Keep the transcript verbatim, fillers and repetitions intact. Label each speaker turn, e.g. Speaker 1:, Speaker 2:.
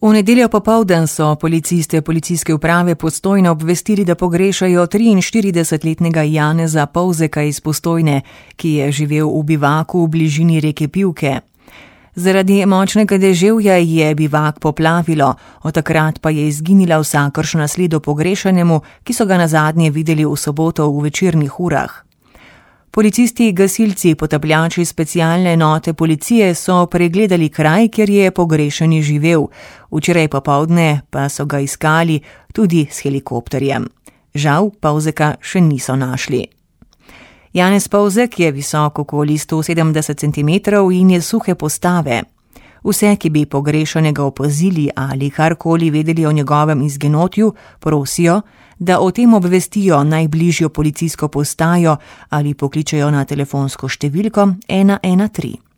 Speaker 1: V nedeljo popoldan so policiste policijske uprave Postojna obvestili, da pogrešajo triinštiridesetletnega Janeza Polzeka iz Postojne, ki je živel v bivaku v bližini reke Pivke. Zaradi močnega deževja je bivak poplavilo, od takrat pa je izginila vsakršna sled o pogrešanemu, ki so ga nazadnje videli v soboto v večernih urah. Policisti, gasilci, potapljači specialne enote policije so pregledali kraj, kjer je pogrešani živel. Včeraj popoldne pa so ga iskali tudi s helikopterjem. Žal Polzeka še niso našli. Janez Polzek je visok okoli sto sedemdeset centimetrov in je suhe postave. Vse, ki bi pogrešanega opazili ali karkoli vedeli o njegovem izginotju, prosijo, da o tem obvestijo najbližjo policijsko postajo ali pokličejo na telefonsko številko ena ena tri.